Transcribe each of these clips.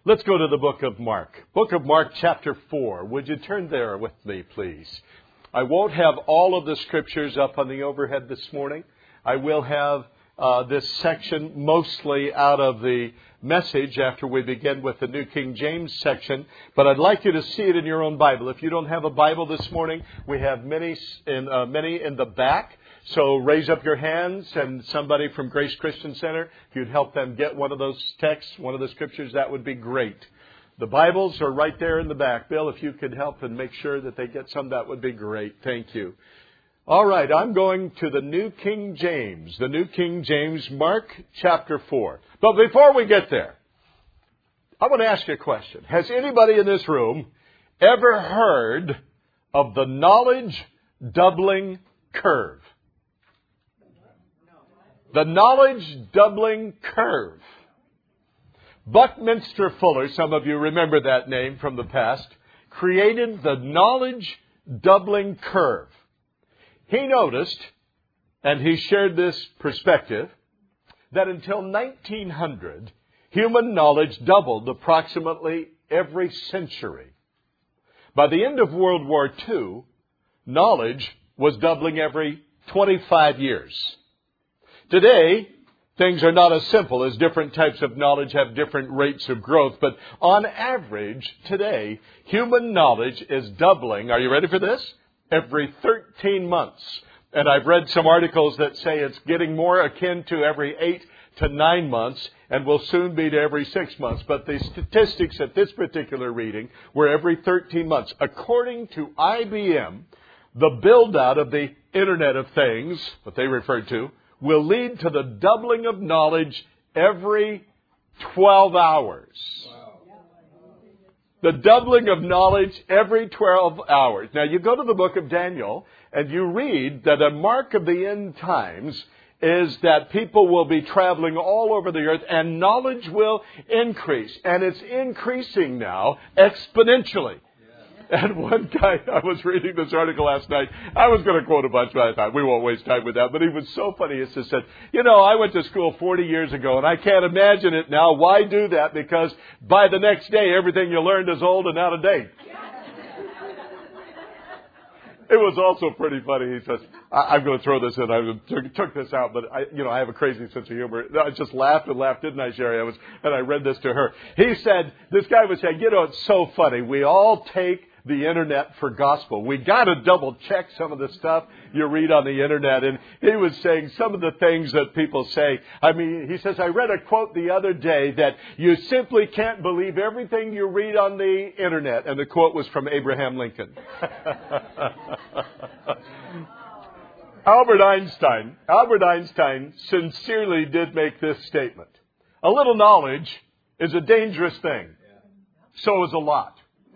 Let's go to the book of Mark. Book of Mark, chapter 4. Would you turn there with me, please? I won't have all of the scriptures up on the overhead this morning. I will have this section mostly out of the message after we begin with the New King James section. But I'd like you to see it in your own Bible. If you don't have a Bible this morning, we have many in the back. So raise up your hands, and somebody from Grace Christian Center, if you'd help them get one of those texts, one of the scriptures, that would be great. The Bibles are right there in the back. Bill, if you could help and make sure that they get some, that would be great. Thank you. All right, I'm going to the New King James. The New King James, Mark chapter 4. But before we get there, I want to ask you a question. Has anybody in this room ever heard of the knowledge doubling curve? The knowledge doubling curve. Buckminster Fuller, some of you remember that name from the past, created the knowledge doubling curve. He noticed, and he shared this perspective, that until 1900, human knowledge doubled approximately every century. By the end of World War II, knowledge was doubling every 25 years. Today, things are not as simple as different types of knowledge have different rates of growth. But on average, today, human knowledge is doubling. Are you ready for this? Every 13 months. And I've read some articles that say it's getting more akin to every 8 to 9 months and will soon be to every 6 months. But the statistics at this particular reading were every 13 months. According to IBM, the build-out of the Internet of Things, what they referred to, will lead to the doubling of knowledge every 12 hours. Wow. The doubling of knowledge every 12 hours. Now, you go to the book of Daniel, and you read that a mark of the end times is that people will be traveling all over the earth, and knowledge will increase. And it's increasing now exponentially. And one guy, I was reading this article last night. I was going to quote a bunch, but I thought we won't waste time with that. But he was so funny. He just said, I went to school 40 years ago, and I can't imagine it now. Why do that? Because by the next day, everything you learned is old and out of date. It was also pretty funny. He says, I'm going to throw this in. I took this out, but I have a crazy sense of humor. I just laughed and laughed, didn't I, Sherry? And I read this to her. He said, this guy was saying, it's so funny. We all take the Internet for gospel. We got to double check some of the stuff you read on the Internet. And he was saying some of the things that people say. He says, I read a quote the other day that you simply can't believe everything you read on the Internet. And the quote was from Abraham Lincoln. Albert Einstein sincerely did make this statement. A little knowledge is a dangerous thing. So is a lot.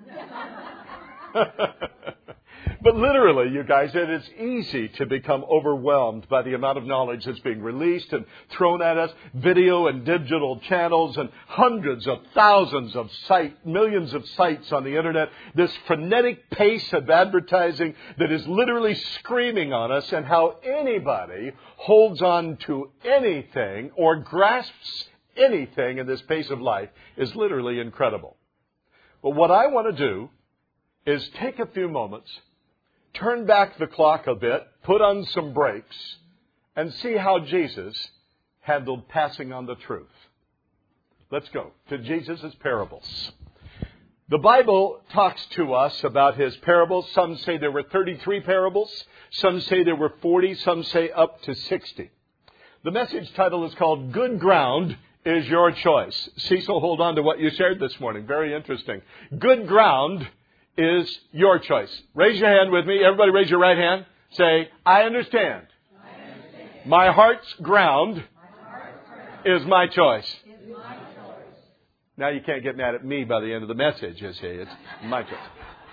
But literally, you guys, it is easy to become overwhelmed by the amount of knowledge that's being released and thrown at us. Video and digital channels and hundreds of thousands of millions of sites on the Internet. This frenetic pace of advertising that is literally screaming on us, and how anybody holds on to anything or grasps anything in this pace of life is literally incredible. But what I want to do is take a few moments, turn back the clock a bit, put on some brakes, and see how Jesus handled passing on the truth. Let's go to Jesus' parables. The Bible talks to us about his parables. Some say there were 33 parables. Some say there were 40. Some say up to 60. The message title is called Good Ground is Your Choice. Cecil, hold on to what you shared this morning. Very interesting. Good ground is your choice. Raise your hand with me. Everybody raise your right hand. Say, I understand. My heart's ground is my choice. Now you can't get mad at me by the end of the message, you see. It's my choice.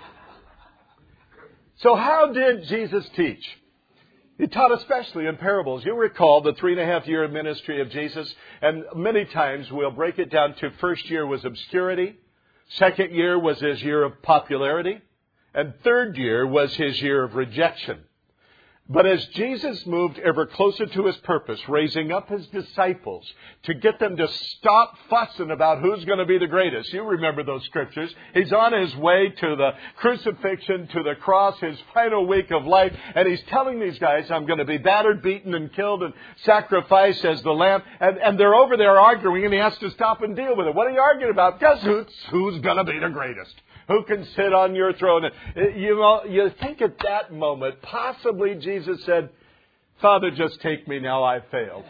So how did Jesus teach? He taught especially in parables. You'll recall the 3.5-year ministry of Jesus. And many times we'll break it down to first year was obscurity. Second year was his year of popularity. And third year was his year of rejection. But as Jesus moved ever closer to His purpose, raising up His disciples to get them to stop fussing about who's going to be the greatest. You remember those scriptures. He's on His way to the crucifixion, to the cross, His final week of life. And He's telling these guys, I'm going to be battered, beaten, and killed and sacrificed as the lamb. And they're over there arguing, and He has to stop and deal with it. What are you arguing about? Guess who's going to be the greatest? Who can sit on your throne? You think at that moment, possibly Jesus said, Father, just take me now, I failed.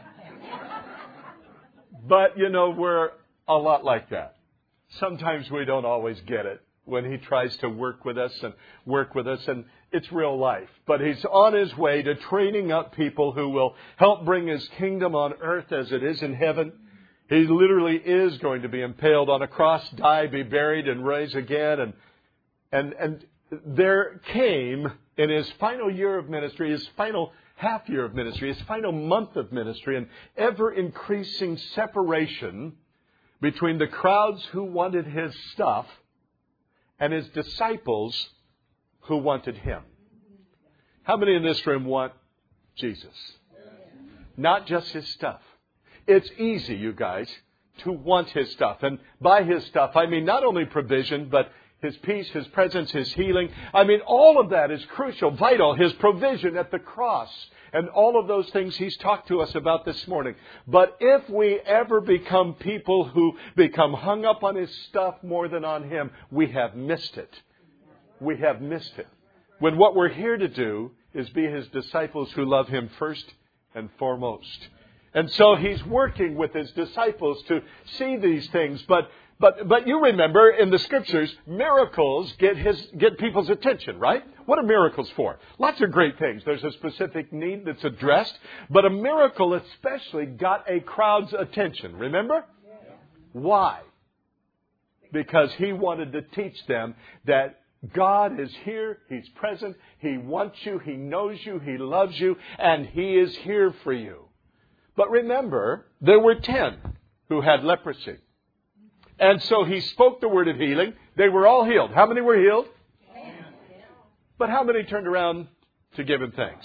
But, we're a lot like that. Sometimes we don't always get it when He tries to work with us, and it's real life. But He's on His way to training up people who will help bring His kingdom on earth as it is in heaven. He literally is going to be impaled on a cross, die, be buried, and rise again. And there came in His final year of ministry, His final half year of ministry, His final month of ministry, an ever-increasing separation between the crowds who wanted His stuff and His disciples who wanted Him. How many in this room want Jesus? Not just His stuff. It's easy, you guys, to want His stuff. And by His stuff, I mean not only provision, but His peace, His presence, His healing. I mean, all of that is crucial, vital. His provision at the cross and all of those things He's talked to us about this morning. But if we ever become people who become hung up on His stuff more than on Him, we have missed it. We have missed it. When what we're here to do is be His disciples who love Him first and foremost. And so He's working with His disciples to see these things. But you remember in the Scriptures, miracles get people's attention, right? What are miracles for? Lots of great things. There's a specific need that's addressed. But a miracle especially got a crowd's attention. Remember? Yeah. Why? Because He wanted to teach them that God is here. He's present. He wants you. He knows you. He loves you. And He is here for you. But remember, there were 10 who had leprosy. And so He spoke the word of healing. They were all healed. How many were healed? 10. But how many turned around to give Him thanks?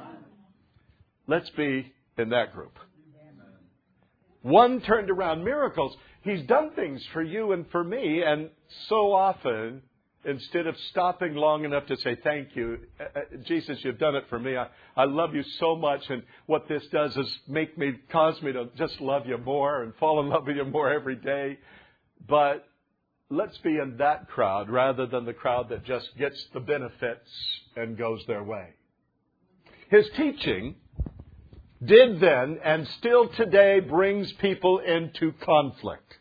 Let's be in that group. One turned around. Miracles. He's done things for you and for me. And so often, instead of stopping long enough to say, thank you, Jesus, you've done it for me. I love you so much. And what this does is cause me to just love you more and fall in love with you more every day. But let's be in that crowd rather than the crowd that just gets the benefits and goes their way. His teaching did then and still today brings people into conflict.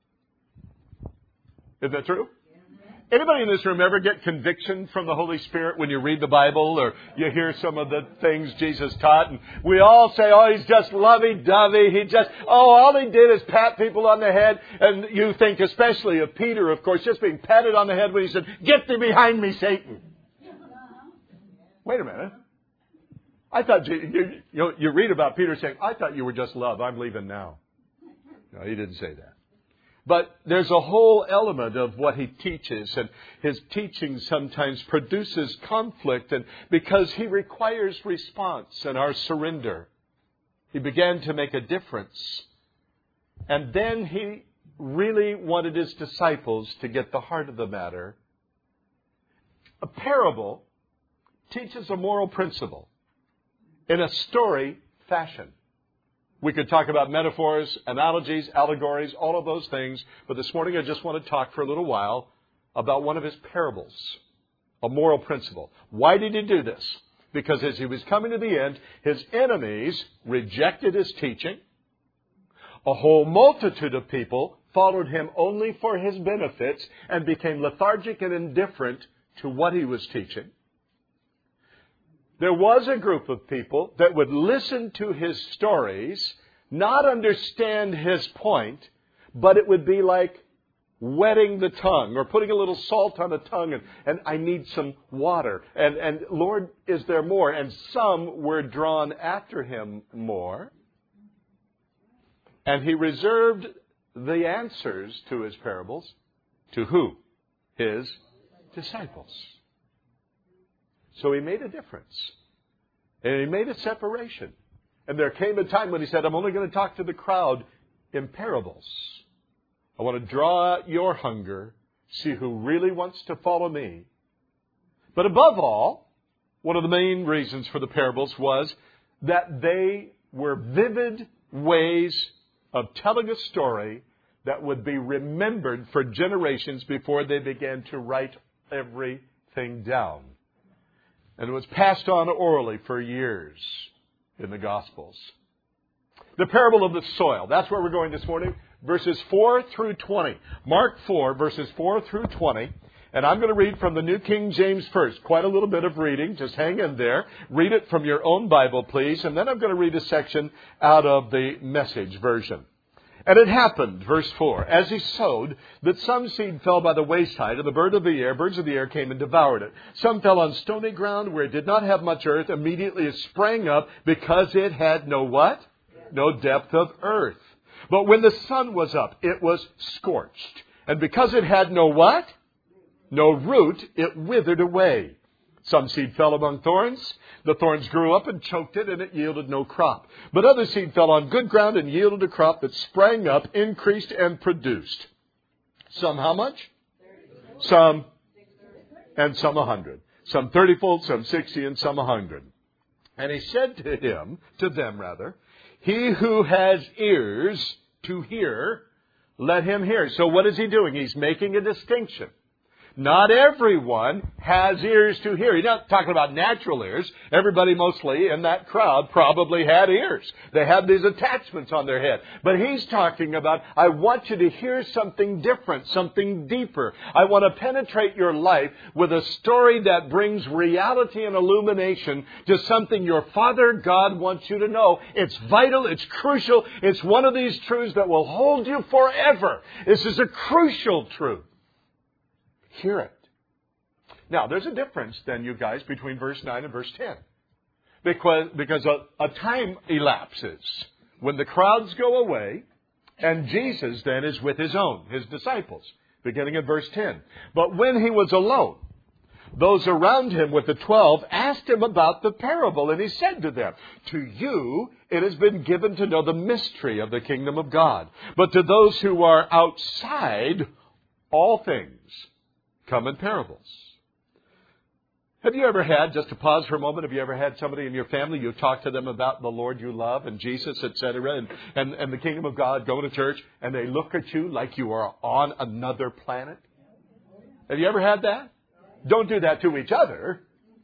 Is that true? Anybody in this room ever get conviction from the Holy Spirit when you read the Bible or you hear some of the things Jesus taught? And we all say, oh, He's just lovey-dovey. All He did is pat people on the head. And you think especially of Peter, of course, just being patted on the head when he said, get thee behind me, Satan. Wait a minute. I thought you read about Peter saying, I thought you were just love. I'm leaving now. No, he didn't say that. But there's a whole element of what He teaches, and His teaching sometimes produces conflict, and because He requires response and our surrender. He began to make a difference. And then He really wanted His disciples to get the heart of the matter. A parable teaches a moral principle in a story fashion. We could talk about metaphors, analogies, allegories, all of those things. But this morning I just want to talk for a little while about one of His parables, a moral principle. Why did He do this? Because as He was coming to the end, His enemies rejected His teaching. A whole multitude of people followed Him only for His benefits and became lethargic and indifferent to what He was teaching. There was a group of people that would listen to His stories, not understand His point, but it would be like wetting the tongue or putting a little salt on the tongue and I need some water. And Lord, is there more? And some were drawn after Him more. And He reserved the answers to His parables to who? His disciples. So He made a difference. And he made a separation. And there came a time when he said, I'm only going to talk to the crowd in parables. I want to draw out your hunger, see who really wants to follow me. But above all, one of the main reasons for the parables was that they were vivid ways of telling a story that would be remembered for generations before they began to write everything down. And it was passed on orally for years in the Gospels. The parable of the soil. That's where we're going this morning. Verses 4 through 20. Mark 4, verses 4 through 20. And I'm going to read from the New King James first. Quite a little bit of reading. Just hang in there. Read it from your own Bible, please. And then I'm going to read a section out of the Message version. And it happened, verse 4, as he sowed, that some seed fell by the wayside, and the birds of the air came and devoured it. Some fell on stony ground where it did not have much earth. Immediately it sprang up because it had no what? No depth of earth. But when the sun was up, it was scorched. And because it had no what? No root, it withered away. Some seed fell among thorns. The thorns grew up and choked it, and it yielded no crop. But other seed fell on good ground and yielded a crop that sprang up, increased, and produced. Some how much? 30. Some, and some 100. Some 30-fold, some 60, and some 100. And he said to them, he who has ears to hear, let him hear. So what is he doing? He's making a distinction. Not everyone has ears to hear. He's not talking about natural ears. Everybody mostly in that crowd probably had ears. They had these attachments on their head. But he's talking about, I want you to hear something different, something deeper. I want to penetrate your life with a story that brings reality and illumination to something your Father God wants you to know. It's vital. It's crucial. It's one of these truths that will hold you forever. This is a crucial truth. Hear it. Now, there's a difference then, you guys, between verse 9 and verse 10. Because a time elapses when the crowds go away and Jesus then is with his disciples, beginning in verse 10. But when he was alone, those around him with the 12 asked him about the parable, and he said to them, to you it has been given to know the mystery of the kingdom of God. But to those who are outside, all things come in parables. Have you ever had, just to pause for a moment, have you ever had somebody in your family, you talk to them about the Lord you love and Jesus, etc., and the kingdom of God, go to church, and they look at you like you are on another planet? Have you ever had that? Don't do that to each other.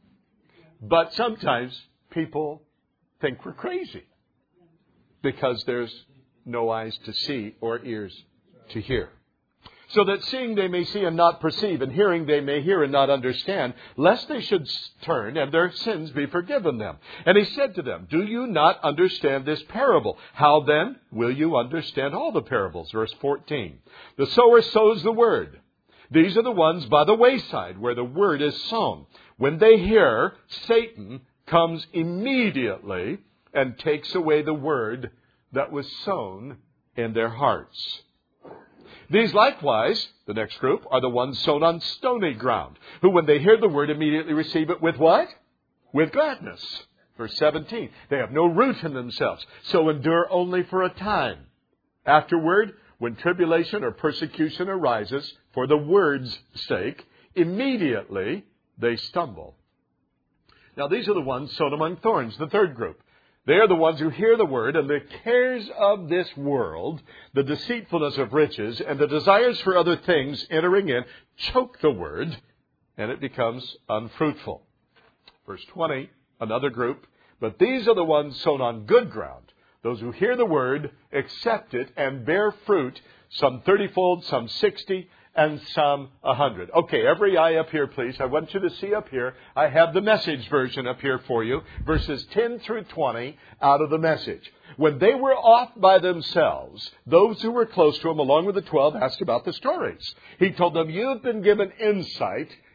But sometimes people think we're crazy because there's no eyes to see or ears to hear. So that seeing they may see and not perceive, and hearing they may hear and not understand, lest they should turn and their sins be forgiven them. And he said to them, do you not understand this parable? How then will you understand all the parables? Verse 14. The sower sows the word. These are the ones by the wayside where the word is sown. When they hear, Satan comes immediately and takes away the word that was sown in their hearts. These likewise, the next group, are the ones sown on stony ground, who when they hear the word immediately receive it with what? With gladness. Verse 17, they have no root in themselves, so endure only for a time. Afterward, when tribulation or persecution arises for the word's sake, immediately they stumble. Now these are the ones sown among thorns, the third group. They are the ones who hear the word, and the cares of this world, the deceitfulness of riches, and the desires for other things entering in, choke the word, and it becomes unfruitful. Verse 20, another group. But these are the ones sown on good ground, those who hear the word, accept it, and bear fruit, some 30-fold, some 60, and some 100. Okay, every eye up here, please. I want you to see up here. I have the Message version up here for you. Verses 10 through 20 out of the Message. When they were off by themselves, those who were close to him, along with the 12, asked about the stories. He told them, you've been given insight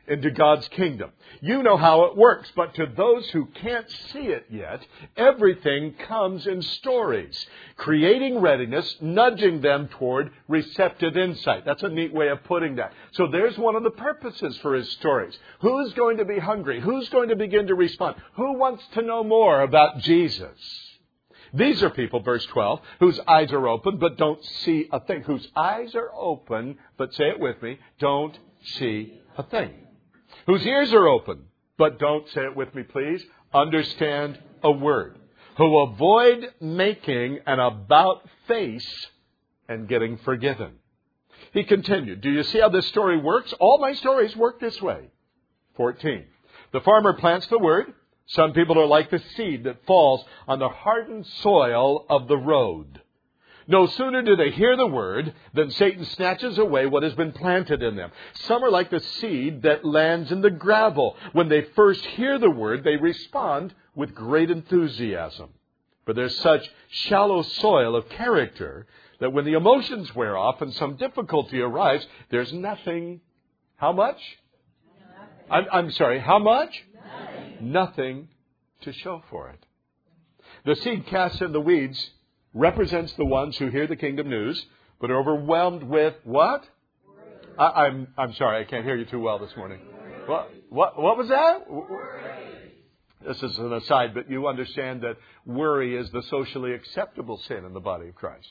into God's kingdom. You know how it works, but to those who can't see it yet, everything comes in stories, creating readiness, nudging them toward receptive insight. That's a neat way of putting that. So there's one of the purposes for his stories. Who's going to be hungry? Who's going to begin to respond? Who wants to know more about Jesus? These are people, verse 12, whose eyes are open but don't see a thing. Whose eyes are open, but say it with me, don't see a thing. Whose ears are open, but don't, say it with me please, understand a word. Who avoid making an about face and getting forgiven. He continued, do you see how this story works? All my stories work this way. 14. The farmer plants the word. Some people are like the seed that falls on the hardened soil of the road. No sooner do they hear the word than Satan snatches away what has been planted in them. Some are like the seed that lands in the gravel. When they first hear the word, they respond with great enthusiasm. But there's such shallow soil of character that when the emotions wear off and some difficulty arrives, there's nothing. How much? I'm sorry, how much? Nothing to show for it. The seed cast in the weeds represents the ones who hear the kingdom news, but are overwhelmed with what? I'm sorry, I can't hear you too well this morning. What was that? This is an aside, but you understand that worry is the socially acceptable sin in the body of Christ.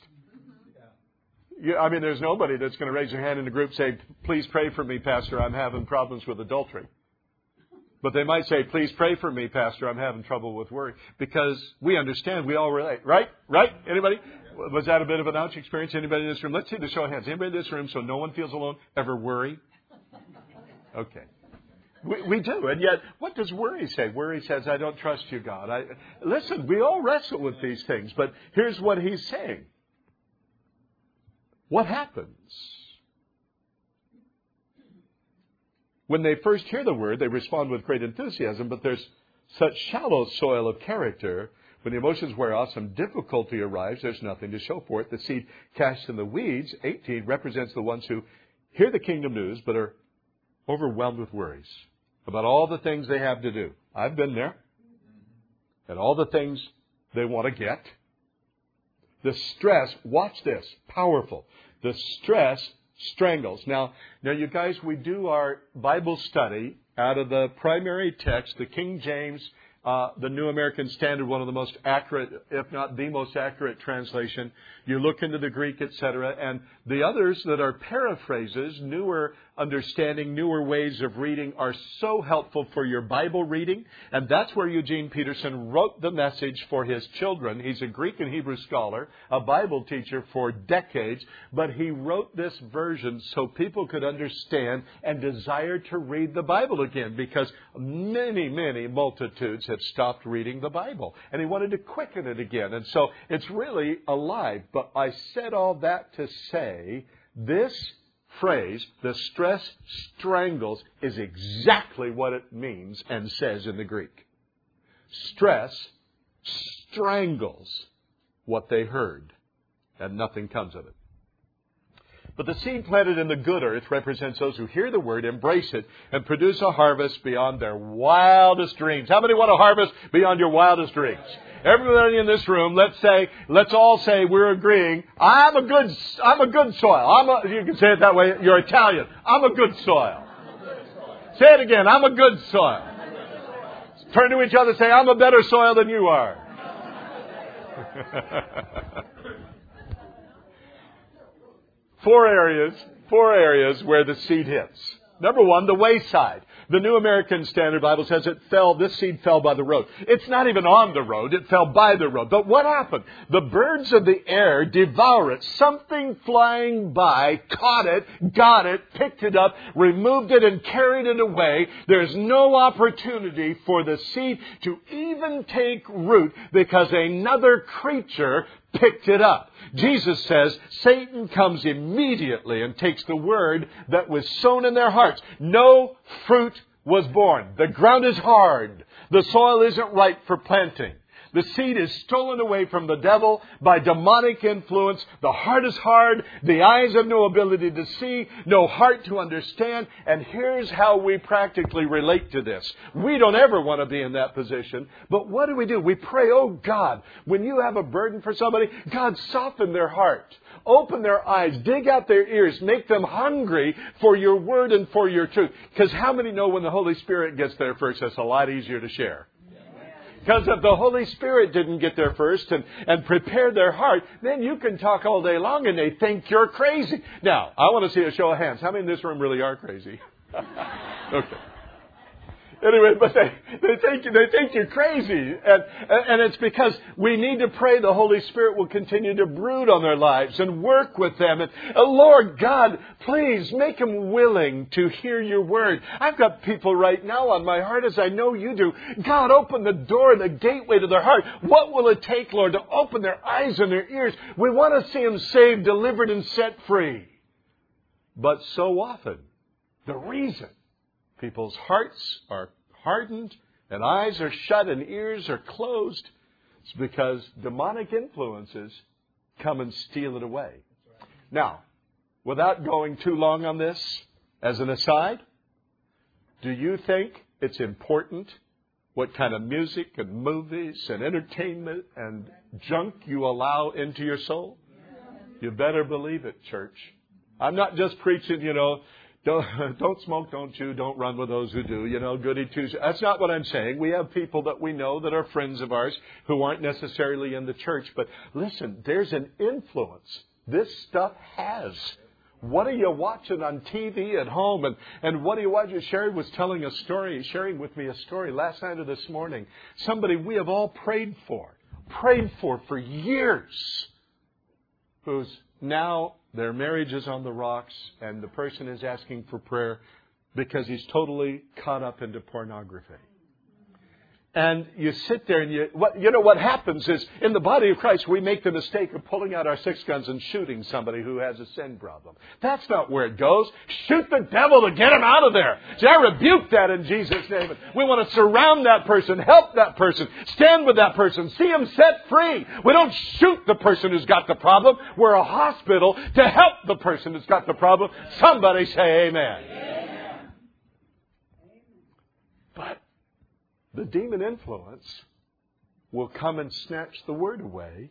I mean, there's nobody that's going to raise their hand in the group and say, please pray for me, Pastor, I'm having problems with adultery. But they might say, please pray for me, Pastor, I'm having trouble with worry. Because we understand, we all relate. Right? Right? Anybody? Was that a bit of an ouch experience? Anybody in this room? Let's see the show of hands. Anybody in this room, so no one feels alone, ever worry? Okay. We do. And yet, what does worry say? Worry says, I don't trust you, God. Listen, we all wrestle with these things. But here's what he's saying. What happens? When they first hear the word, they respond with great enthusiasm, but there's such shallow soil of character. When the emotions wear off, some difficulty arrives, there's nothing to show for it. The seed cast in the weeds, 18, represents the ones who hear the kingdom news, but are overwhelmed with worries about all the things they have to do. I've been there. And all the things they want to get. The stress, watch this, powerful. The stress strangles. Now, you guys, we do our Bible study out of the primary text, the King James, the New American Standard, one of the most accurate, if not the most accurate translation. You look into the Greek, etc. And the others that are paraphrases, newer understanding, newer ways of reading are so helpful for your Bible reading. And that's where Eugene Peterson wrote the message for his children. He's a Greek and Hebrew scholar, a Bible teacher for decades. But he wrote this version so people could understand and desire to read the Bible again, because many, many multitudes have stopped reading the Bible. And he wanted to quicken it again. And so it's really alive. But I said all that to say this phrase, the stress strangles, is exactly what it means and says in the Greek. Stress strangles what they heard, and nothing comes of it. But the seed planted in the good earth represents those who hear the word, embrace it, and produce a harvest beyond their wildest dreams. How many want a harvest beyond your wildest dreams? Everybody in this room, let's all say we're agreeing, I'm a good soil. You can say it that way, you're Italian. I'm a good soil. Say it again, I'm a good soil. Turn to each other and say, I'm a better soil than you are. Four areas where the seed hits. Number one, the wayside. The New American Standard Bible says this seed fell by the road. It's not even on the road, it fell by the road. But what happened? The birds of the air devour it. Something flying by caught it, got it, picked it up, removed it, and carried it away. There's no opportunity for the seed to even take root because another creature picked it up. Jesus says Satan comes immediately and takes the word that was sown in their hearts. No fruit was born. The ground is hard. The soil isn't right for planting. The seed is stolen away from the devil by demonic influence. The heart is hard. The eyes have no ability to see, no heart to understand. And here's how we practically relate to this. We don't ever want to be in that position. But what do? We pray, oh God, when you have a burden for somebody, God, soften their heart. Open their eyes, dig out their ears, make them hungry for your word and for your truth. Because how many know when the Holy Spirit gets there first, that's a lot easier to share? Because if the Holy Spirit didn't get there first and prepare their heart, then you can talk all day long and they think you're crazy. Now, I want to see a show of hands. How many in this room really are crazy? Okay. Anyway, but they think you're crazy. And it's because we need to pray the Holy Spirit will continue to brood on their lives and work with them. And Lord God, please make them willing to hear your word. I've got people right now on my heart, as I know you do. God, open the door, the gateway to their heart. What will it take, Lord, to open their eyes and their ears? We want to see them saved, delivered, and set free. But so often, the reason people's hearts are hardened and eyes are shut and ears are closed, it's because demonic influences come and steal it away. Now, without going too long on this, as an aside, do you think it's important what kind of music and movies and entertainment and junk you allow into your soul? You better believe it, church. I'm not just preaching, don't smoke, don't chew, don't run with those who do, goody two-shoes. That's not what I'm saying. We have people that we know that are friends of ours who aren't necessarily in the church. But listen, there's an influence this stuff has. What are you watching on TV at home? And what are you watching? Sherry was sharing with me a story last night or this morning. Somebody we have all prayed for years, who's now their marriage is on the rocks, and the person is asking for prayer because he's totally caught up into pornography. And you sit there and what happens is, in the body of Christ, we make the mistake of pulling out our 6 guns and shooting somebody who has a sin problem. That's not where it goes. Shoot the devil to get him out of there. So I rebuke that in Jesus' name. We want to surround that person, help that person, stand with that person, see him set free. We don't shoot the person who's got the problem. We're a hospital to help the person who's got the problem. Somebody say amen. But the demon influence will come and snatch the word away.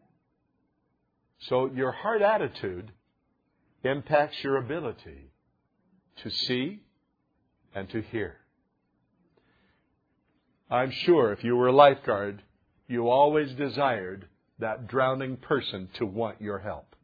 So your heart attitude impacts your ability to see and to hear. I'm sure if you were a lifeguard, you always desired that drowning person to want your help.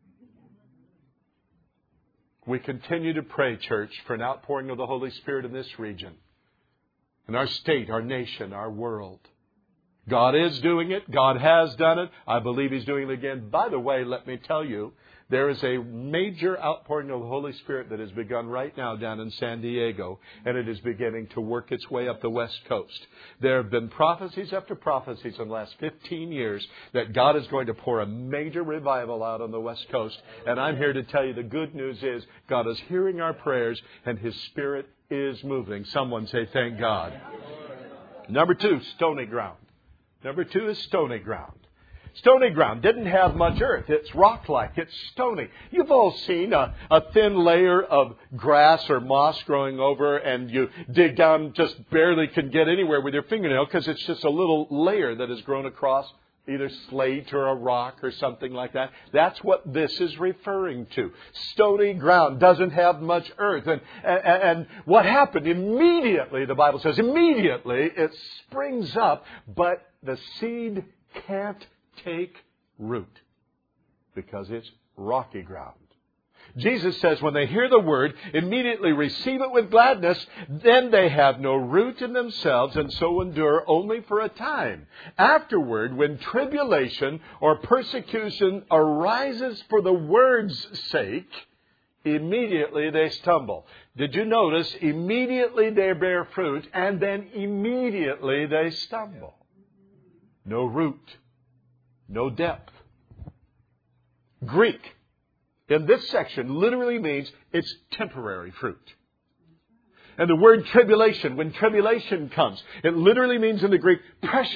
We continue to pray, church, for an outpouring of the Holy Spirit in this region. In our state, our nation, our world. God is doing it. God has done it. I believe He's doing it again. By the way, let me tell you, there is a major outpouring of the Holy Spirit that has begun right now down in San Diego, and it is beginning to work its way up the West Coast. There have been prophecies after prophecies in the last 15 years that God is going to pour a major revival out on the West Coast. And I'm here to tell you the good news is God is hearing our prayers and His Spirit is moving. Someone say, thank God. Number 2, stony ground. Number 2 is stony ground. Stony ground didn't have much earth. It's rock-like. It's stony. You've all seen a thin layer of grass or moss growing over, and you dig down, just barely can get anywhere with your fingernail because it's just a little layer that has grown across either slate or a rock or something like that. That's what this is referring to. Stony ground doesn't have much earth. And what happened? Immediately, the Bible says, immediately it springs up, but the seed can't take root because it's rocky ground. Jesus says when they hear the word, immediately receive it with gladness, then they have no root in themselves and so endure only for a time. Afterward, when tribulation or persecution arises for the word's sake, immediately they stumble. Did you notice? Immediately they bear fruit and then immediately they stumble. No root. No depth. Greek in this section literally means it's temporary fruit. And the word tribulation, when tribulation comes, it literally means in the Greek pressure,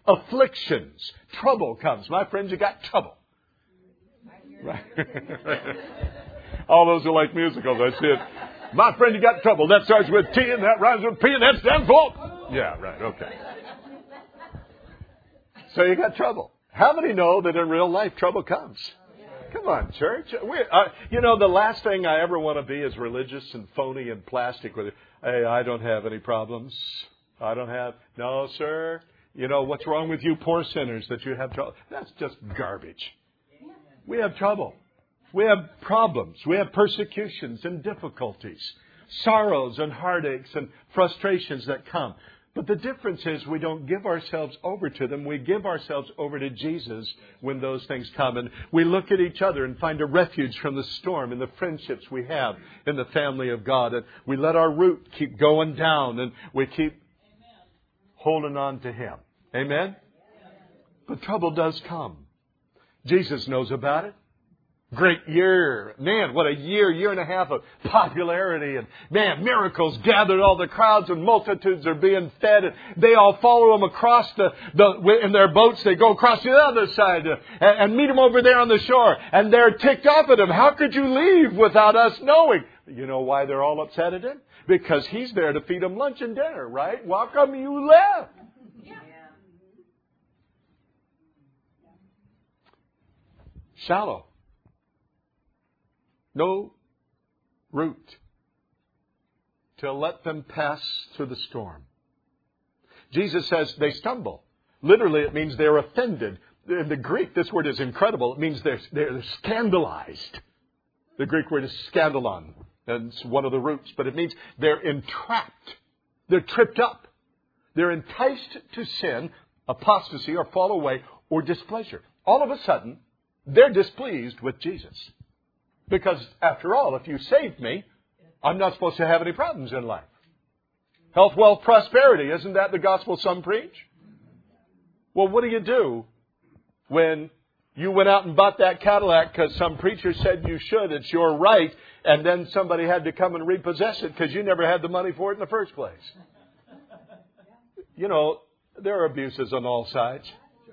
afflictions, trouble comes. My friends, you got trouble. Right. All those are like musicals. I see it. My friend, you got trouble. That starts with T and that rhymes with P and that stands for. Yeah, right. Okay. So you got trouble. How many know that in real life trouble comes? Come on, church. The last thing I ever want to be is religious and phony and plastic with it. Hey, I don't have any problems. No, sir. What's wrong with you poor sinners that you have trouble? That's just garbage. We have trouble. We have problems. We have persecutions and difficulties, sorrows and heartaches and frustrations that come. But the difference is we don't give ourselves over to them. We give ourselves over to Jesus when those things come. And we look at each other and find a refuge from the storm in the friendships we have in the family of God. And we let our root keep going down and we keep holding on to Him. Amen? But trouble does come. Jesus knows about it. Great year. Man, what a year and a half of popularity. And man, miracles gathered all the crowds and multitudes are being fed. And they all follow Him across in their boats. They go across the other side and meet Him over there on the shore. And they're ticked off at Him. How could you leave without us knowing? You know why they're all upset at Him? Because He's there to feed them lunch and dinner, right? How come you left? Shallow. No root to let them pass through the storm. Jesus says they stumble. Literally, it means they're offended. In the Greek, this word is incredible. It means they're scandalized. The Greek word is scandalon, and it's one of the roots. But it means they're entrapped. They're tripped up. They're enticed to sin, apostasy, or fall away, or displeasure. All of a sudden, they're displeased with Jesus. Because, after all, if you saved me, I'm not supposed to have any problems in life. Health, wealth, prosperity. Isn't that the gospel some preach? Well, what do you do when you went out and bought that Cadillac because some preacher said you should, it's your right, and then somebody had to come and repossess it because you never had the money for it in the first place? There are abuses on all sides.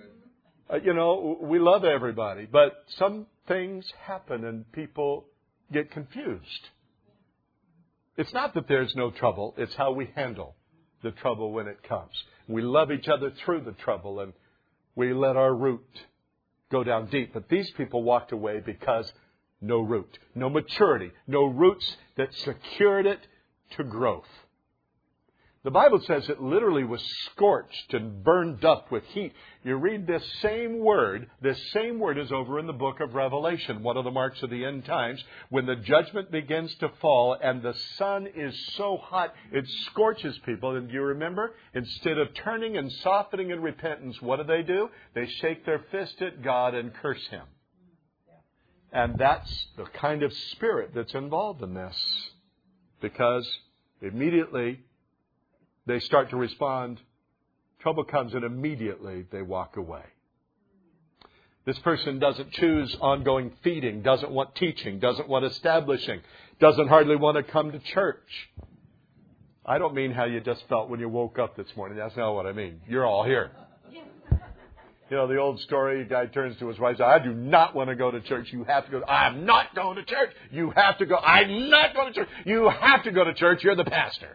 We love everybody, but some things happen and people get confused. It's not that there's no trouble. It's how we handle the trouble when it comes. We love each other through the trouble and we let our root go down deep. But these people walked away because no root, no maturity, no roots that secured it to growth. The Bible says it literally was scorched and burned up with heat. You read this same word is over in the book of Revelation, one of the marks of the end times, when the judgment begins to fall and the sun is so hot, it scorches people. And do you remember? Instead of turning and softening in repentance, what do? They shake their fist at God and curse Him. And that's the kind of spirit that's involved in this. Because immediately they start to respond. Trouble comes and immediately they walk away. This person doesn't choose ongoing feeding, doesn't want teaching, doesn't want establishing, doesn't hardly want to come to church. I don't mean how you just felt when you woke up this morning. That's not what I mean. You're all here. The old story, a guy turns to his wife and says, I do not want to go to church. You have to go. I'm not going to church. You have to go. I'm not going to church. You have to go to church. You're the pastor.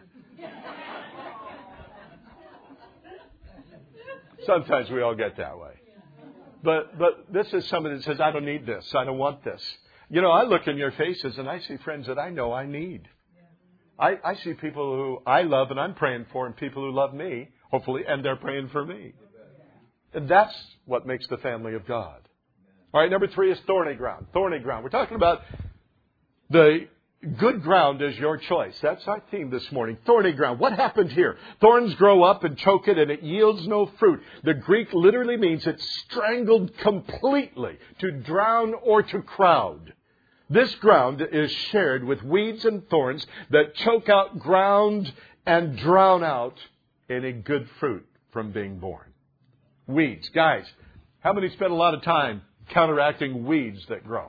Sometimes we all get that way. But this is somebody that says, I don't need this. I don't want this. I look in your faces and I see friends that I know I need. I see people who I love and I'm praying for, and people who love me, hopefully, and they're praying for me. And that's what makes the family of God. All right, number 3 is thorny ground. Thorny ground. We're talking about the good ground is your choice. That's our theme this morning. Thorny ground. What happened here? Thorns grow up and choke it and it yields no fruit. The Greek literally means it's strangled completely, to drown or to crowd. This ground is shared with weeds and thorns that choke out ground and drown out any good fruit from being born. Weeds. Guys, how many spend a lot of time counteracting weeds that grow?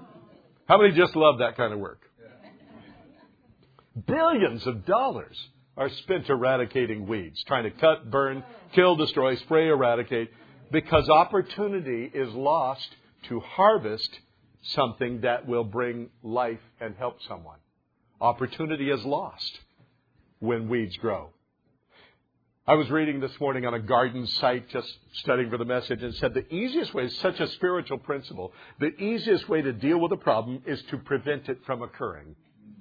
How many just love that kind of work? Billions of dollars are spent eradicating weeds, trying to cut, burn, kill, destroy, spray, eradicate, because opportunity is lost to harvest something that will bring life and help someone. Opportunity is lost when weeds grow. I was reading this morning on a garden site, just studying for the message, and said the easiest way, is such a spiritual principle, the easiest way to deal with a problem is to prevent it from occurring.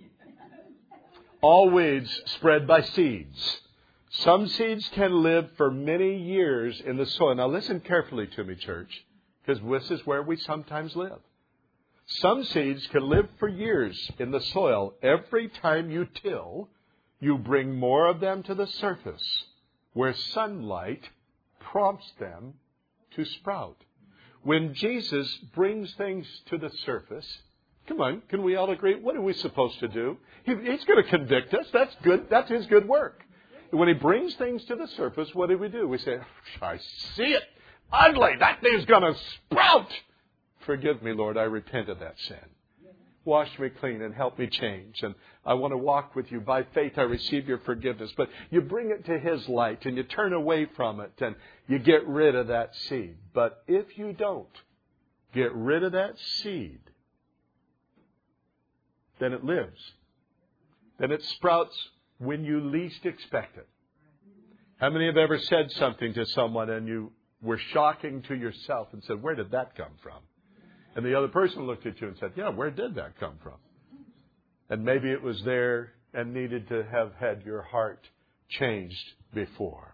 All weeds spread by seeds. Some seeds can live for many years in the soil. Now listen carefully to me, church, because this is where we sometimes live. Some seeds can live for years in the soil. Every time you till, you bring more of them to the surface, where sunlight prompts them to sprout. When Jesus brings things to the surface, come on, can we all agree? What are we supposed to do? He's going to convict us. That's good. That's His good work. When He brings things to the surface, what do? We say, I see it. Ugly. That thing's going to sprout. Forgive me, Lord. I repent of that sin. Wash me clean and help me change. And I want to walk with you. By faith, I receive your forgiveness. But you bring it to His light and you turn away from it and you get rid of that seed. But if you don't get rid of that seed, then it lives. Then it sprouts when you least expect it. How many have ever said something to someone and you were shocking to yourself and said, where did that come from? And the other person looked at you and said, yeah, where did that come from? And maybe it was there and needed to have had your heart changed before.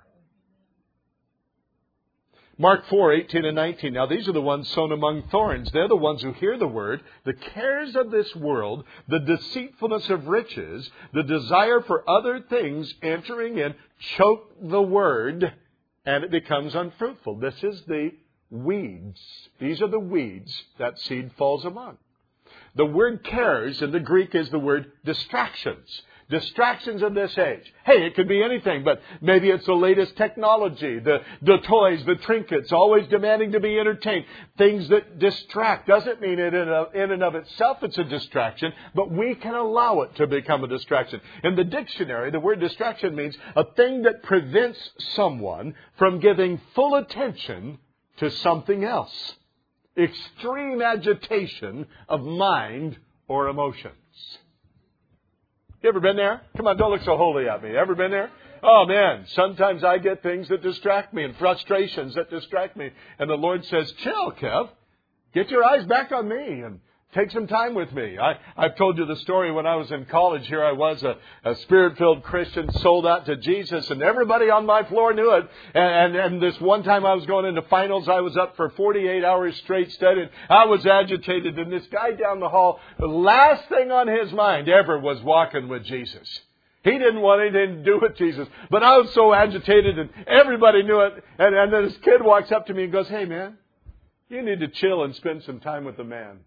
Mark 4:18 and 19. Now these are the ones sown among thorns. They're the ones who hear the word, the cares of this world, the deceitfulness of riches, the desire for other things entering in, choke the word, and it becomes unfruitful. This is the weeds. These are the weeds that seed falls among. The word cares in the Greek is the word distractions. Distractions of this age. Hey, it could be anything, but maybe it's the latest technology, the toys, the trinkets, always demanding to be entertained. Things that distract. Doesn't mean it in and of itself it's a distraction, but we can allow it to become a distraction. In the dictionary, the word distraction means a thing that prevents someone from giving full attention to something else. Extreme agitation of mind or emotions. You ever been there? Come on, don't look so holy at me. Ever been there? Oh man, sometimes I get things that distract me and frustrations that distract me. And the Lord says, chill, Kev. Get your eyes back on me and take some time with me. I've told you the story when I was in college. Here I was, a Spirit-filled Christian, sold out to Jesus, and everybody on my floor knew it. And this one time I was going into finals, I was up for 48 hours straight studying. I was agitated, and this guy down the hall, the last thing on his mind ever was walking with Jesus. He didn't want anything to do with Jesus. But I was so agitated, and everybody knew it. And then this kid walks up to me and goes, hey, man, you need to chill and spend some time with the man.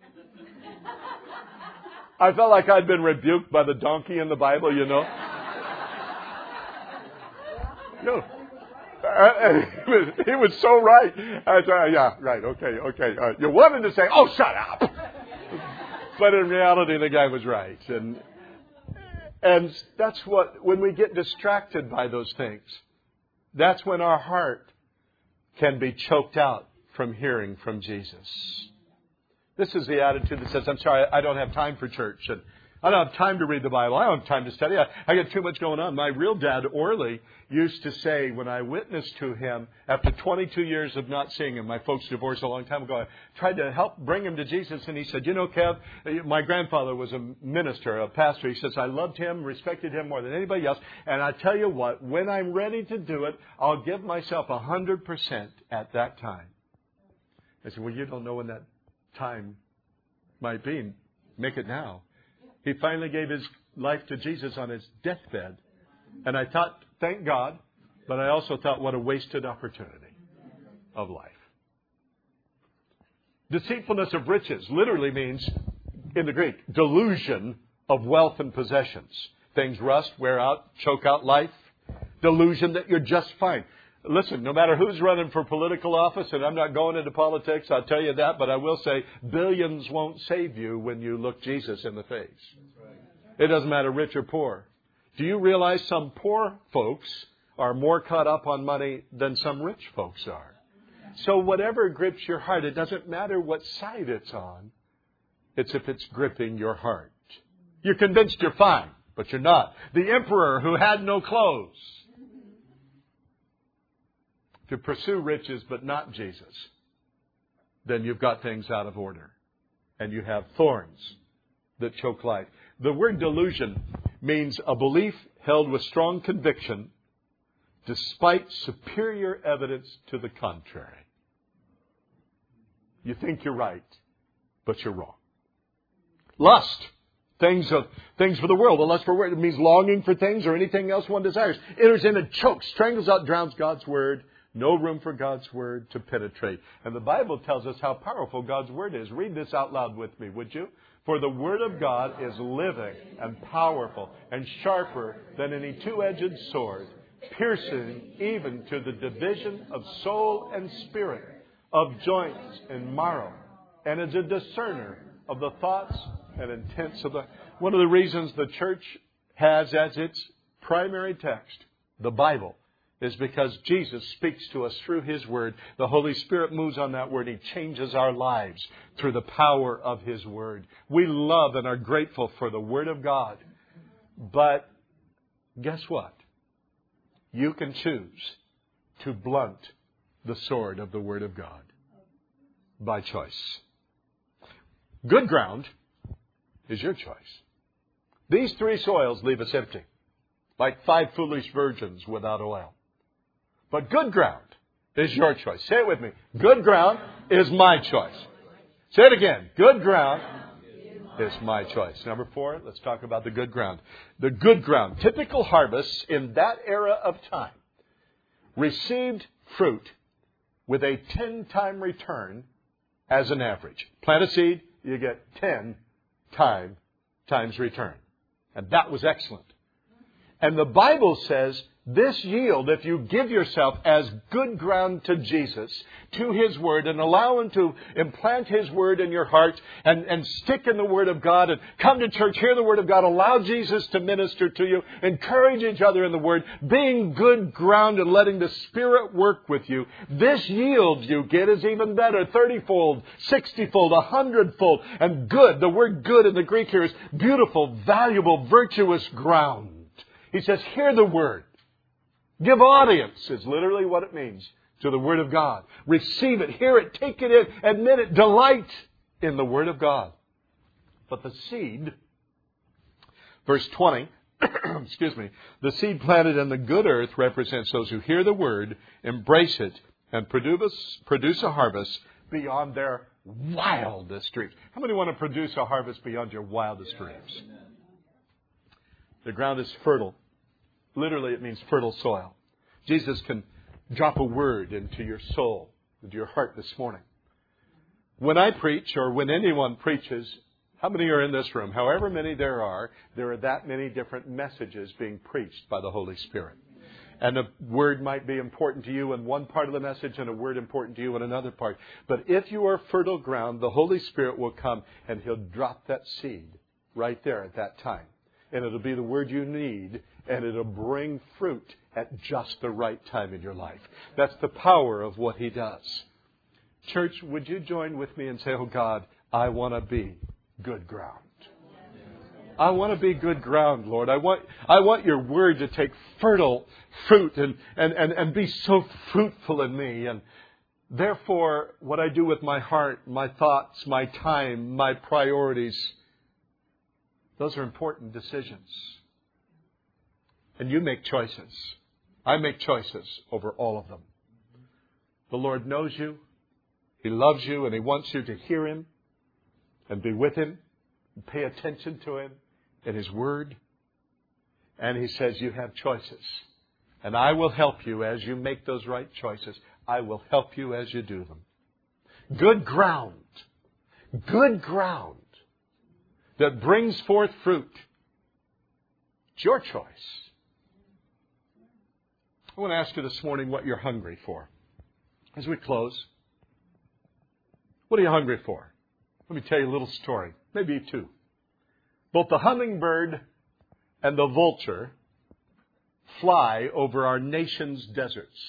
I felt like I'd been rebuked by the donkey in the Bible, you know. No. He was so right. I thought, yeah, right, okay. You wanted to say, oh, shut up. But in reality, the guy was right. And that's when we get distracted by those things, that's when our heart can be choked out from hearing from Jesus. This is the attitude that says, I'm sorry, I don't have time for church. And I don't have time to read the Bible. I don't have time to study. I got too much going on. My real dad, Orley, used to say when I witnessed to him, after 22 years of not seeing him, my folks divorced a long time ago, I tried to help bring him to Jesus. And he said, you know, Kev, my grandfather was a minister, a pastor. He says, I loved him, respected him more than anybody else. And I tell you what, when I'm ready to do it, I'll give myself 100% at that time. I said, well, you don't know when that time might be. Make it now. He finally gave his life to Jesus on his deathbed. And I thought, thank God, but I also thought, what a wasted opportunity of life. Deceitfulness of riches literally means, in the Greek, delusion of wealth and possessions. Things rust, wear out, choke out life. Delusion that you're just fine. Listen, no matter who's running for political office, and I'm not going into politics, I'll tell you that, but I will say billions won't save you when you look Jesus in the face. It doesn't matter rich or poor. Do you realize some poor folks are more caught up on money than some rich folks are? So whatever grips your heart, it doesn't matter what side it's on. It's if it's gripping your heart. You're convinced you're fine, but you're not. The emperor who had no clothes. To pursue riches but not Jesus, then you've got things out of order. And you have thorns that choke life. The word delusion means a belief held with strong conviction despite superior evidence to the contrary. You think you're right, but you're wrong. Lust. Things for the world. The lust for word. It means longing for things or anything else one desires. Enters in and chokes, strangles out, drowns God's word. No room for God's word to penetrate. And the Bible tells us how powerful God's word is. Read this out loud with me, would you? For the word of God is living and powerful and sharper than any two-edged sword, piercing even to the division of soul and spirit, of joints and marrow, and is a discerner of the thoughts and intents of the... One of the reasons the church has as its primary text the Bible is because Jesus speaks to us through His Word. The Holy Spirit moves on that Word. He changes our lives through the power of His Word. We love and are grateful for the Word of God. But guess what? You can choose to blunt the sword of the Word of God by choice. Good ground is your choice. These three soils leave us empty, like 5 foolish virgins without oil. But good ground is your choice. Say it with me. Good ground is my choice. Say it again. Good ground is my choice. Number 4, let's talk about the good ground. The good ground. Typical harvests in that era of time received fruit with a 10-time return as an average. Plant a seed, you get 10 times return. And that was excellent. And the Bible says this yield, if you give yourself as good ground to Jesus, to His Word, and allow Him to implant His Word in your heart and stick in the Word of God and come to church, hear the Word of God, allow Jesus to minister to you, encourage each other in the Word, being good ground and letting the Spirit work with you, this yield you get is even better, 30-fold, 60-fold, 100-fold, and good. The word good in the Greek here is beautiful, valuable, virtuous ground. He says, hear the Word. Give audience is literally what it means to the Word of God. Receive it, hear it, take it in, admit it, delight in the Word of God. But the seed, verse 20, excuse me, the seed planted in the good earth represents those who hear the Word, embrace it, and produce a harvest beyond their wildest dreams. How many want to produce a harvest beyond your wildest dreams? The ground is fertile. Literally, it means fertile soil. Jesus can drop a word into your soul, into your heart this morning. When I preach, or when anyone preaches, how many are in this room? However many there are that many different messages being preached by the Holy Spirit. And a word might be important to you in one part of the message and a word important to you in another part. But if you are fertile ground, the Holy Spirit will come and He'll drop that seed right there at that time. And it'll be the word you need, and it'll bring fruit at just the right time in your life. That's the power of what He does. Church, would you join with me and say, oh God, I want to be good ground. I want to be good ground, Lord. I want your word to take fertile fruit and be so fruitful in me. And therefore, what I do with my heart, my thoughts, my time, my priorities, those are important decisions. And you make choices. I make choices over all of them. The Lord knows you. He loves you, and He wants you to hear Him and be with Him and pay attention to Him in His Word. And He says you have choices. And I will help you as you make those right choices. I will help you as you do them. Good ground. Good ground that brings forth fruit. It's your choice. I want to ask you this morning what you're hungry for. As we close, what are you hungry for? Let me tell you a little story, maybe two. Both the hummingbird and the vulture fly over our nation's deserts.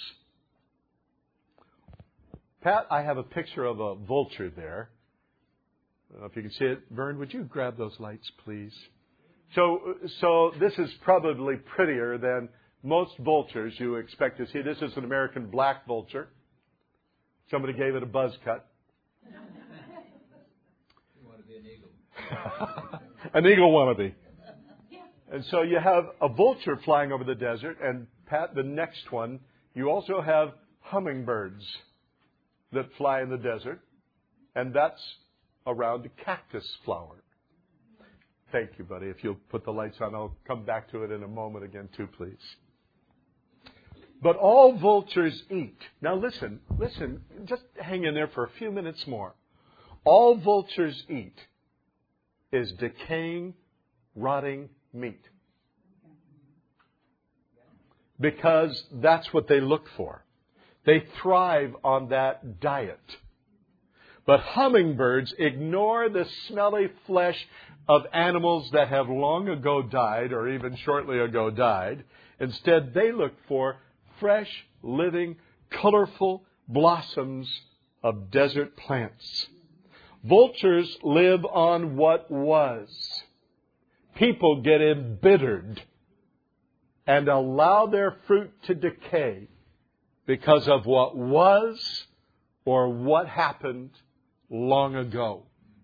Pat, I have a picture of a vulture there. I don't know if you can see it. Vern, would you grab those lights, please? So this is probably prettier than most vultures you expect to see. This is an American black vulture. Somebody gave it a buzz cut. You want to be an eagle. An eagle wannabe. And so you have a vulture flying over the desert, and Pat, the next one, you also have hummingbirds that fly in the desert, and that's around a cactus flower. Thank you, buddy. If you'll put the lights on, I'll come back to it in a moment again, too, please. But all vultures eat. Now listen, just hang in there for a few minutes more. All vultures eat is decaying, rotting meat. Because that's what they look for. They thrive on that diet. But hummingbirds ignore the smelly flesh of animals that have long ago died or even shortly ago died. Instead, they look for fresh, living, colorful blossoms of desert plants. Vultures live on what was. People get embittered and allow their fruit to decay because of what was or what happened long ago.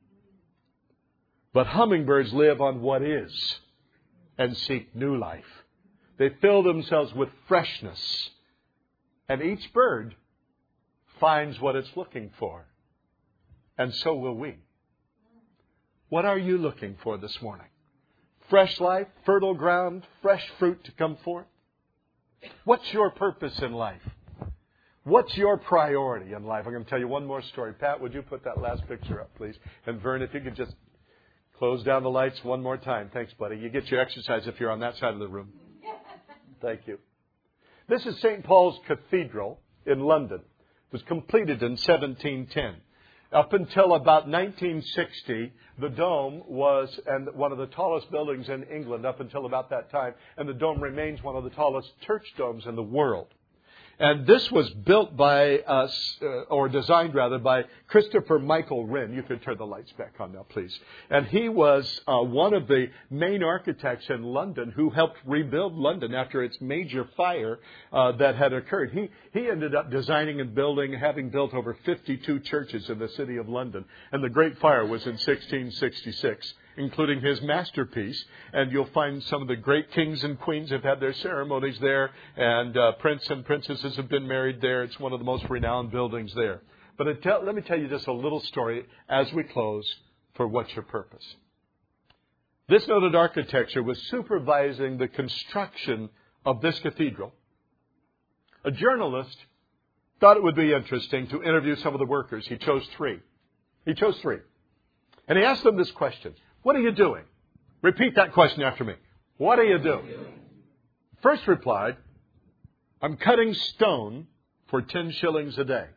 But hummingbirds live on what is and seek new life. They fill themselves with freshness. And each bird finds what it's looking for. And so will we. What are you looking for this morning? Fresh life, fertile ground, fresh fruit to come forth? What's your purpose in life? What's your priority in life? I'm going to tell you one more story. Pat, would you put that last picture up, please? And Vern, if you could just close down the lights one more time. Thanks, buddy. You get your exercise if you're on that side of the room. Thank you. This is St. Paul's Cathedral in London. It was completed in 1710. Up until about 1960, the dome was one of the tallest buildings in England up until about that time. And the dome remains one of the tallest church domes in the world. And this was built by or designed rather, by Christopher Michael Wren. You could turn the lights back on now, please. And he was one of the main architects in London who helped rebuild London after its major fire that had occurred. He ended up designing and having built over 52 churches in the city of London. And the Great Fire was in 1666. Including his masterpiece. And you'll find some of the great kings and queens have had their ceremonies there. And prince and princesses have been married there. It's one of the most renowned buildings there. But let me tell you just a little story as we close for What's Your Purpose. This noted architecture was supervising the construction of this cathedral. A journalist thought it would be interesting to interview some of the workers. He chose three. And he asked them this question. What are you doing? Repeat that question after me. What are you doing? First replied, I'm cutting stone for 10 shillings a day.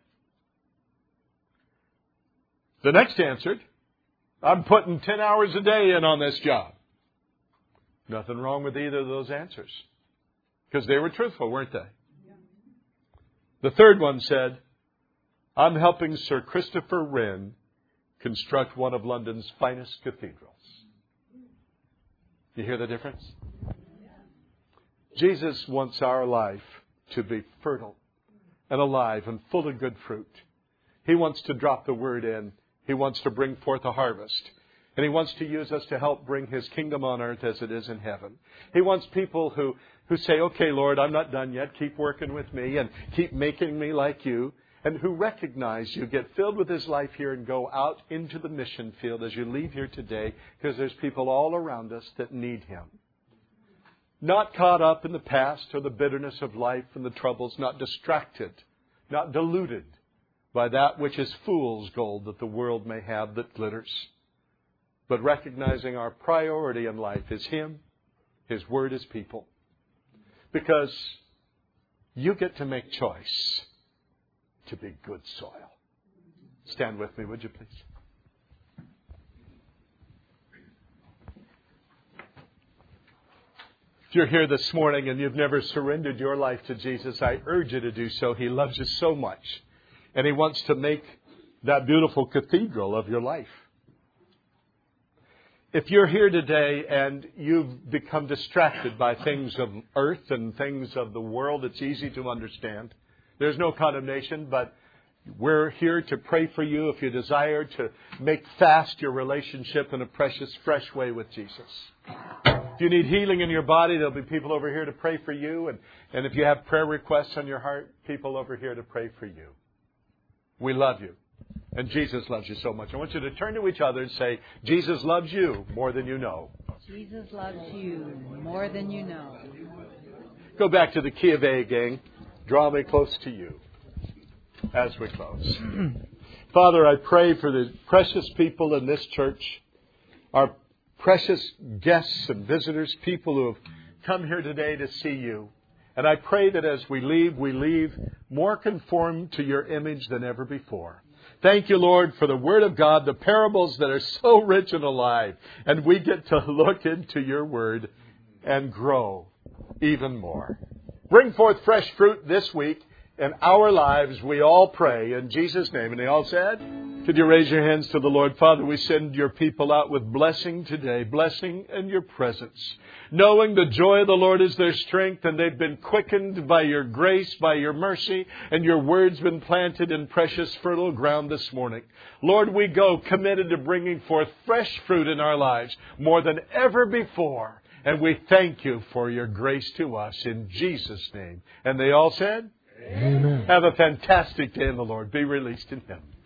The next answered, I'm putting 10 hours a day in on this job. Nothing wrong with either of those answers. Because they were truthful, weren't they? The third one said, I'm helping Sir Christopher Wren construct one of London's finest cathedrals. You hear the difference? Jesus wants our life to be fertile and alive and full of good fruit. He wants to drop the word in. He wants to bring forth a harvest. And He wants to use us to help bring His kingdom on earth as it is in heaven. He wants people who say, okay, Lord, I'm not done yet. Keep working with me and keep making me like you. And who recognize you, get filled with His life here and go out into the mission field as you leave here today, because there's people all around us that need Him. Not caught up in the past or the bitterness of life and the troubles, not distracted, not deluded by that which is fool's gold that the world may have that glitters, but recognizing our priority in life is Him, His Word, His people. Because you get to make choice to be good soil. Stand with me, would you please? If you're here this morning and you've never surrendered your life to Jesus, I urge you to do so. He loves you so much. And He wants to make that beautiful cathedral of your life. If you're here today and you've become distracted by things of earth and things of the world, it's easy to understand. There's no condemnation, but we're here to pray for you if you desire to make fast your relationship in a precious, fresh way with Jesus. If you need healing in your body, there'll be people over here to pray for you. And if you have prayer requests on your heart, people over here to pray for you. We love you. And Jesus loves you so much. I want you to turn to each other and say, Jesus loves you more than you know. Jesus loves you more than you know. Go back to the key of A, gang. Draw me close to you as we close. Father, I pray for the precious people in this church, our precious guests and visitors, people who have come here today to see you. And I pray that as we leave more conformed to your image than ever before. Thank you, Lord, for the Word of God, the parables that are so rich and alive. And we get to look into your Word and grow even more. Bring forth fresh fruit this week in our lives, we all pray in Jesus' name. And they all said, could you raise your hands to the Lord? Father, we send your people out with blessing today, blessing in your presence, knowing the joy of the Lord is their strength, and they've been quickened by your grace, by your mercy, and your word's been planted in precious fertile ground this morning. Lord, we go committed to bringing forth fresh fruit in our lives more than ever before. And we thank you for your grace to us in Jesus' name. And they all said, Amen. Have a fantastic day in the Lord. Be released in Him.